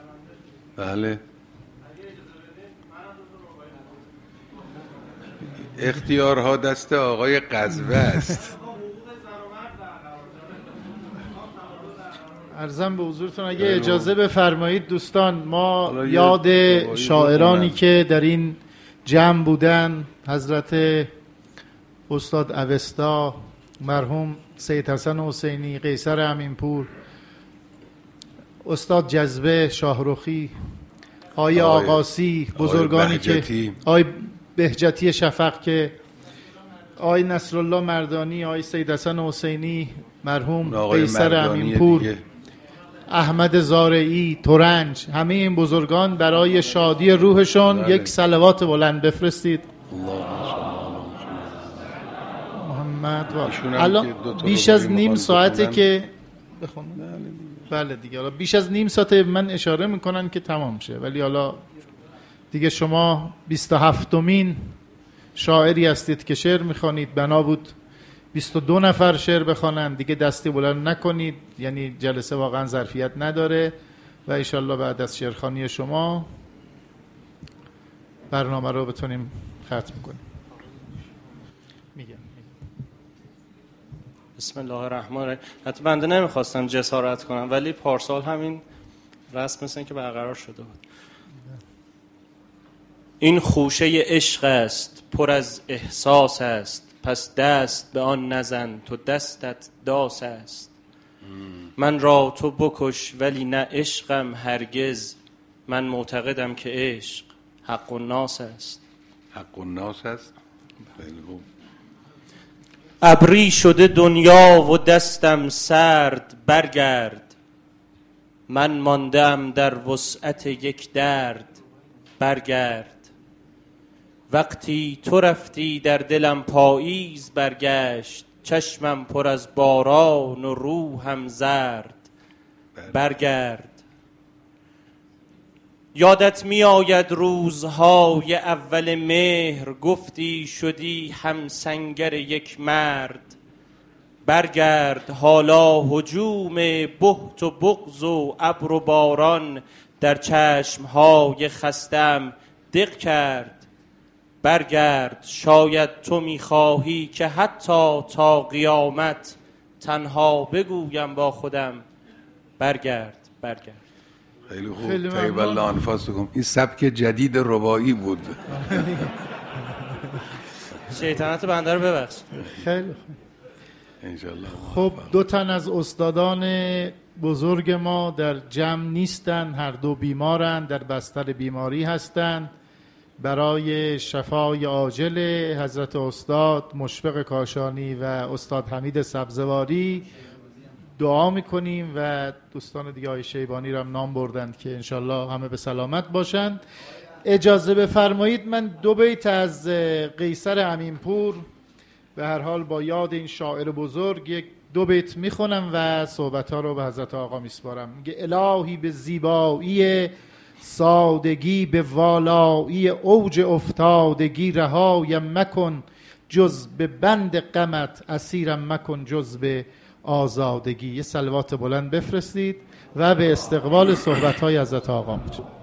بله. اختیارها دست آقای قزوه است. عرضم به حضورتون اگه اجازه بفرمایید دوستان، ما یاد شاعرانی که در این جمع بودن، حضرت استاد اوستا، مرحوم سید حسن حسینی، قیصر امینپور، استاد جذبه شاهرخی، آقای آقاسی، بزرگانی که آقای بهجتی شفق، که آقای نصرالله مردانی، آقای سید حسن حسینی، مرحوم قیصر امینپور، احمد زارعی، ترنج، همه این بزرگان برای شادی روحشون یک صلوات بلند بفرستید. محمد الان بیش از نیم ساعته که بله دیگه، حالا بیش از نیم ساعته من اشاره میکنن که تمام شه، ولی حالا دیگه شما 27مین شاعری هستید که شعر میخوانید، بنا بود 22 نفر شعر بخوانند، دیگه دستی بلند نکنید، یعنی جلسه واقعا ظرفیت نداره و انشالله بعد از شعرخوانی شما برنامه رو بتونیم ختم کنیم. میگم بسم الله الرحمن الرحیم. حتی بنده نمیخواستم جسارت کنم، ولی پارسال همین رسم مثل که برقرار شده بود. این خوشه عشق است، پر از احساس است، پس دست به آن نزن، تو دستت داس است. من را تو بکش ولی نه عشقم هرگز، من معتقدم که عشق حق الناس است. حق الناس است. ابری شده دنیا و دستم سرد، برگرد. من ماندم در وسعت یک درد، برگرد. وقتی تو رفتی در دلم پاییز برگشت، چشمم پر از باران و روحم زرد، برگرد. یادت می آید روزهای اول مهر، گفتی شدی هم سنگر یک مرد، برگرد. حالا هجوم بهت و بغض و ابر و باران در چشمهای خستم دق کرد، برگرد. شاید تو میخواهی که حتی تا قیامت تنها بگویم با خودم، برگرد، برگرد. خیلی خوب. طیب الله انفاسکم. این سبک جدید رباعی بود. شیطنت بنده رو ببخش. خیلی خوب. انشالله. خب 2 تن از استادان بزرگ ما در جمع نیستن، هر دو بیمارن، در بستر بیماری هستند. برای شفای عاجل حضرت استاد مشفق کاشانی و استاد حمید سبزواری دعا میکنیم و دوستان دیگه های شیبانی رو هم نام بردند که انشالله همه به سلامت باشند. اجازه بفرمایید من 2 بیت از قیصر امینپور به هر حال با یاد این شاعر بزرگ یک 2 بیت میخونم و صحبت ها رو به حضرت آقا میسپارم. میگه الهی به زیبایی سادگی، به والایی اوج افتادگی، رهایم مکن جز به بند غمت، اسیرم مکن جز به آزادگی. یه صلوات بلند بفرستید و به استقبال صحبت‌های حضرت آقا می‌ریم.